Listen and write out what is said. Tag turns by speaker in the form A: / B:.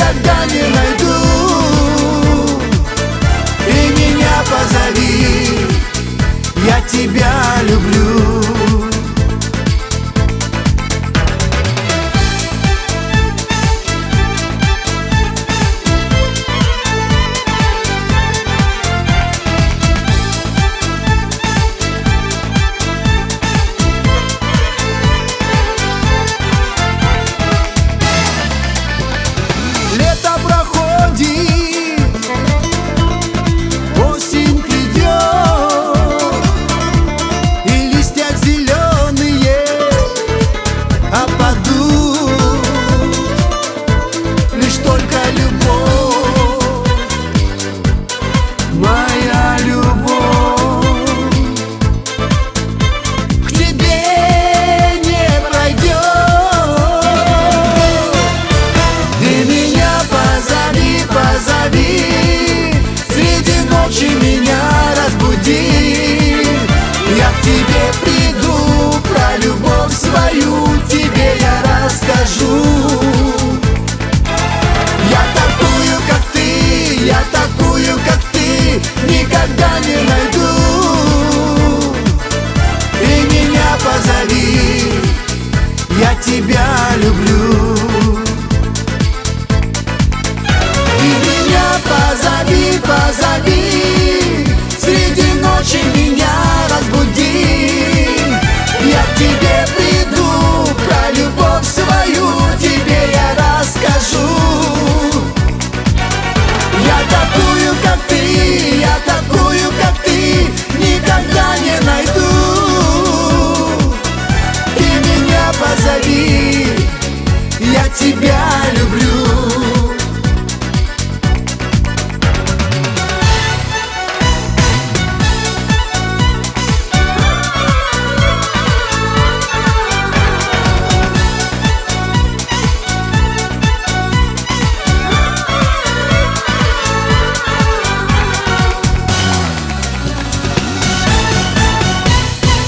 A: никогда не найду. Ты меня позови, я тебя люблю. Лето проходит, осень придет, и листья зеленые опадут. Лишь только любовь, моя любовь, к тебе не пройдет. Ты меня позови, позови, среди ночи меня разбуди. Я к тебе приду, про любовь свою тебе я расскажу. Я такую, как ты, я такую, как ты, никогда не найду. Ты меня позови, я тебя люблю. Позови, позови, среди ночи меня разбуди. Я к тебе приду, про любовь свою тебе я расскажу. Я такую, как ты, я такую, как ты, никогда не найду. Ты меня позови, я тебя